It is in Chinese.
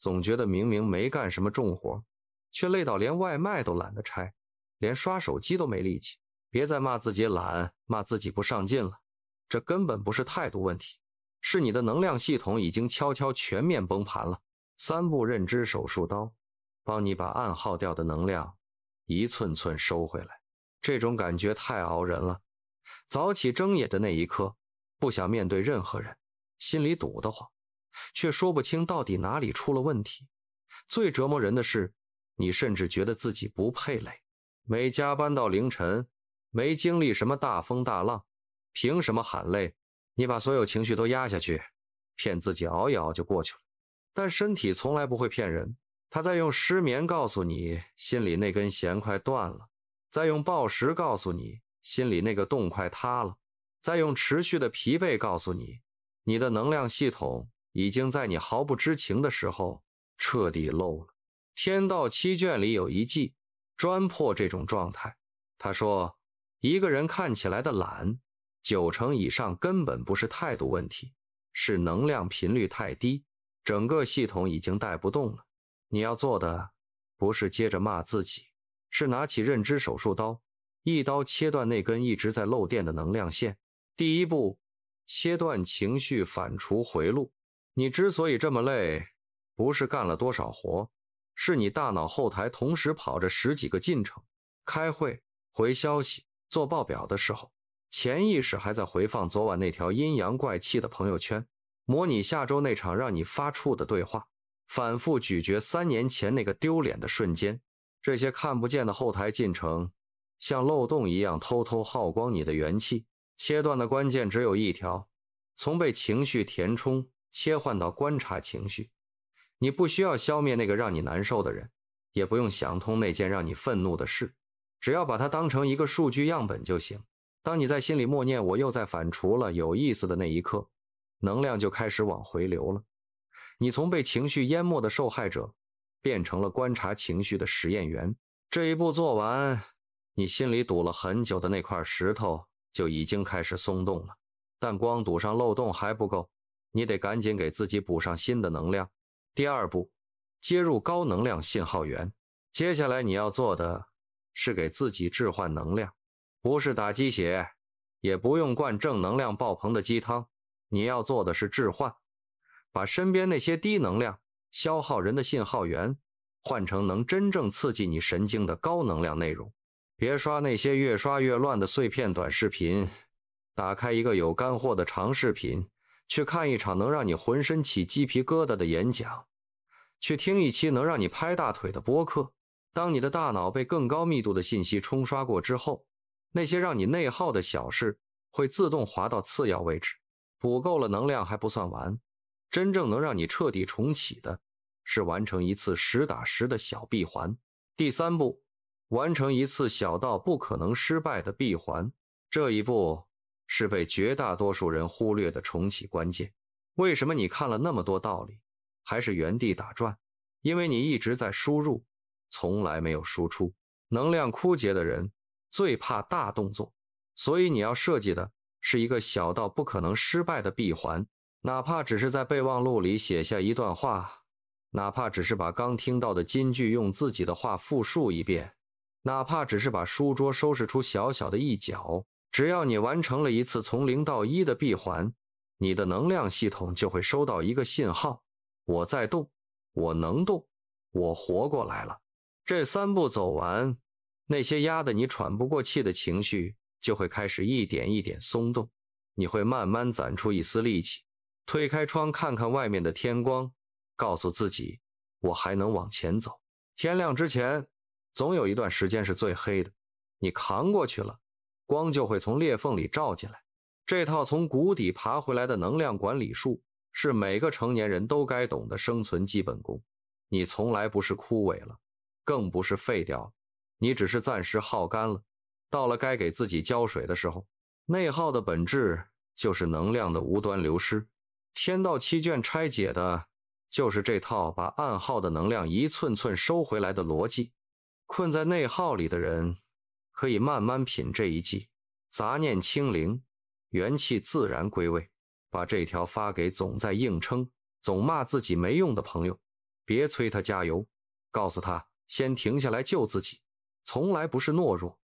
总觉得明明没干什么重活，却累到连外卖都懒得拆，连刷手机都没力气。别再骂自己懒，骂自己不上进了，这根本不是态度问题，是你的能量系统已经悄悄全面崩盘了。3步认知手术刀，帮你把暗耗掉的能量一寸寸收回来。这种感觉太熬人了。早起睁眼的那一刻，不想面对任何人，心里堵得慌，却说不清到底哪里出了问题。最折磨人的是，你甚至觉得自己不配累，没加班到凌晨，没经历什么大风大浪，凭什么喊累？你把所有情绪都压下去，骗自己熬一熬就过去了。但身体从来不会骗人，他在用失眠告诉你心里那根弦快断了，在用暴食告诉你心里那个洞快塌了，在用持续的疲惫告诉你，你的能量系统已经在你毫不知情的时候彻底漏了。天道7卷里有一计专破这种状态。他说，一个人看起来的懒，9成以上根本不是态度问题，是能量频率太低，整个系统已经带不动了。你要做的不是接着骂自己，是拿起认知手术刀，一刀切断那根一直在漏电的能量线。第一步，切断情绪，反刍回路。你之所以这么累，不是干了多少活，是你大脑后台同时跑着10几个进程，开会、回消息、做报表的时候，潜意识还在回放昨晚那条阴阳怪气的朋友圈，模拟下周那场让你发怵的对话，反复咀嚼3年前那个丢脸的瞬间。这些看不见的后台进程像漏洞一样偷偷耗光你的元气。切断的关键只有一条，从被情绪填充切换到观察情绪。你不需要消灭那个让你难受的人，也不用想通那件让你愤怒的事，只要把它当成一个数据样本就行。当你在心里默念我又在反刍了，有意思的那一刻，能量就开始往回流了。你从被情绪淹没的受害者变成了观察情绪的实验员。这一步做完，你心里堵了很久的那块石头就已经开始松动了。但光堵上漏洞还不够，你得赶紧给自己补上新的能量。第2步，接入高能量信号源。接下来你要做的是给自己置换能量，不是打鸡血，也不用灌正能量爆棚的鸡汤，你要做的是置换，把身边那些低能量消耗人的信号源换成能真正刺激你神经的高能量内容。别刷那些越刷越乱的碎片短视频，打开一个有干货的长视频，去看一场能让你浑身起鸡皮疙瘩的演讲，去听一期能让你拍大腿的播客。当你的大脑被更高密度的信息冲刷过之后，那些让你内耗的小事会自动滑到次要位置。补够了能量还不算完，真正能让你彻底重启的是完成一次实打实的小闭环。第3步，完成一次小到不可能失败的闭环。这一步是被绝大多数人忽略的重启关键。为什么你看了那么多道理还是原地打转？因为你一直在输入，从来没有输出。能量枯竭的人最怕大动作，所以你要设计的是一个小到不可能失败的闭环。哪怕只是在备忘录里写下一段话，哪怕只是把刚听到的金句用自己的话复述一遍，哪怕只是把书桌收拾出小小的一角，只要你完成了一次从0到1的闭环，你的能量系统就会收到一个信号：我在动，我能动，我活过来了。这3步走完，那些压得你喘不过气的情绪就会开始一点一点松动，你会慢慢攒出一丝力气，推开窗看看外面的天光，告诉自己我还能往前走。天亮之前总有一段时间是最黑的，你扛过去了，光就会从裂缝里照进来。这套从谷底爬回来的能量管理术是每个成年人都该懂的生存基本功。你从来不是枯萎了，更不是废掉了，你只是暂时耗干了。到了该给自己浇水的时候。内耗的本质就是能量的无端流失。天道7卷拆解的就是这套把暗耗的能量一寸寸收回来的逻辑。困在内耗里的人可以慢慢品这一计，杂念清零，元气自然归位。把这条发给总在硬撑、总骂自己没用的朋友。 别催他加油，告诉他先停下来救自己，从来不是懦弱，